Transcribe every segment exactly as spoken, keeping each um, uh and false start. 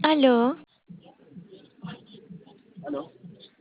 Aló, Aló,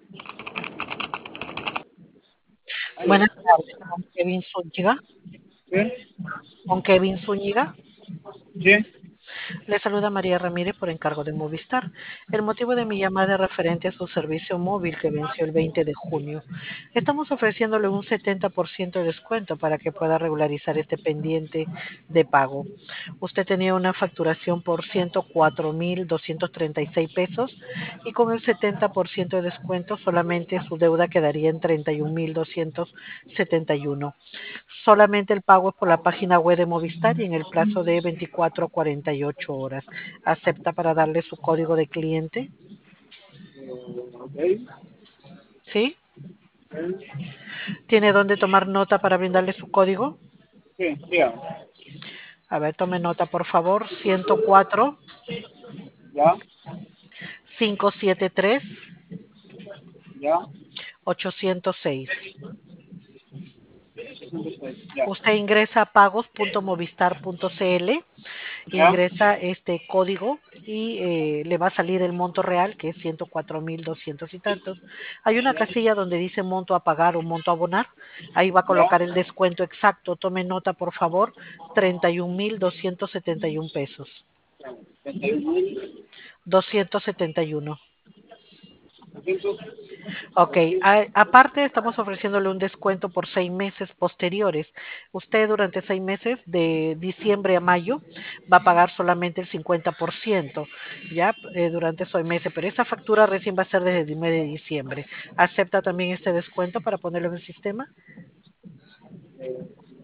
aló. buenas tardes, con Kevin Zúñiga. ¿Sí? Con Kevin Zúñiga. ¿Sí? Le saluda María Ramírez por encargo de Movistar. El motivo de mi llamada es referente a su servicio móvil que venció el veinte de junio. Estamos ofreciéndole un setenta por ciento de descuento para que pueda regularizar este pendiente de pago. Usted tenía una facturación por ciento cuatro mil doscientos treinta y seis pesos y con el setenta por ciento de descuento solamente su deuda quedaría en treinta y un mil doscientos setenta y uno. Solamente el pago es por la página web de Movistar y en el plazo de veinticuatro a cuarenta y ocho horas. ¿Acepta para darle su código de cliente? Eh, ok. ¿Sí? Eh, ¿Tiene dónde tomar nota para brindarle su código? Sí, dígame. A ver, tome nota, por favor. ciento cuatro, ¿Ya? quinientos setenta y tres, ¿Ya? ochocientos seis. sesenta y seis. ¿Ya? Usted ingresa a pagos punto movistar punto cl, ¿Ya? ingresa este código y eh, le va a salir el monto real, que es ciento cuatro mil doscientos y tantos. Hay una casilla donde dice monto a pagar o monto a abonar. Ahí va a ¿Ya? colocar el descuento exacto. Tome nota, por favor. treinta y un mil doscientos setenta y un pesos. treinta y un mil doscientos setenta y uno. doscientos. Ok, a- aparte estamos ofreciéndole un descuento por seis meses posteriores. Usted durante seis meses, de diciembre a mayo, va a pagar solamente el cincuenta por ciento, ya Eh, durante seis meses, pero esa factura recién va a ser desde el mes de diciembre. ¿Acepta también este descuento para ponerlo en el sistema? Eh,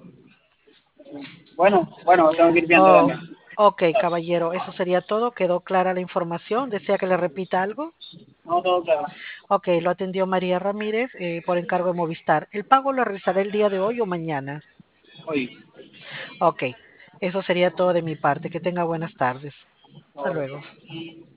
bueno, bueno, tengo que ir viendo Oh, también. ok, caballero, eso sería todo. ¿Quedó clara la información? ¿Desea que le repita algo? No, todo claro. Ok, lo atendió María Ramírez eh, por encargo de Movistar. ¿El pago lo realizará el día de hoy o mañana? Hoy. Ok, eso sería todo de mi parte. Que tenga buenas tardes. Hasta Ahora. luego.